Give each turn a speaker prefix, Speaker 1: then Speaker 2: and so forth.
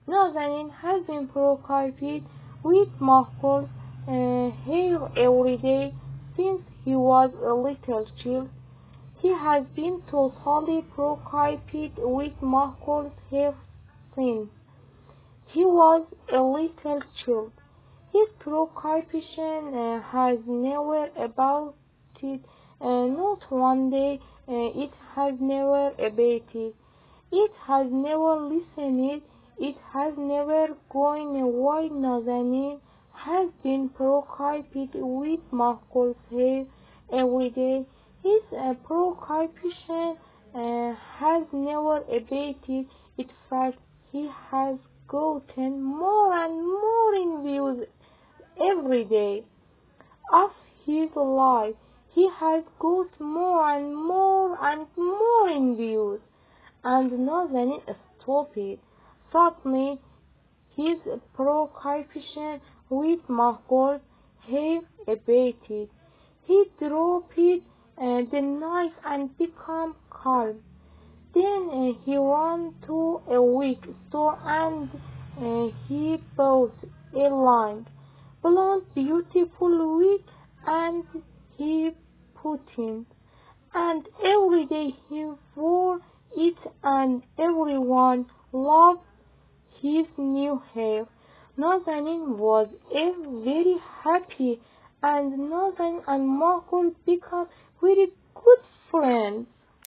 Speaker 1: Nazanin has been preoccupied with Michael's hair every day since he was a little child. He has been totally preoccupied with Michael's hair since he was a little child. His preoccupation has never abated, not one day. It has never abated. It has never listened. It has never gone away. Nazanin has been preoccupied with Michael's hair every day. His preoccupation has never abated. In fact, he has gotten more and more in views every day of his life. He has got more and more and more in views, and Nazanin stopped. Suddenly, his preoccupation with Michael's hair abated. He dropped the knife and became calm. Then he ran to a wig store and he bought a long, blonde, beautiful wig and he put it. And every day he wore it and everyone loved his new hair. Nazanin was very happy and Nazanin and Michael became very good friends.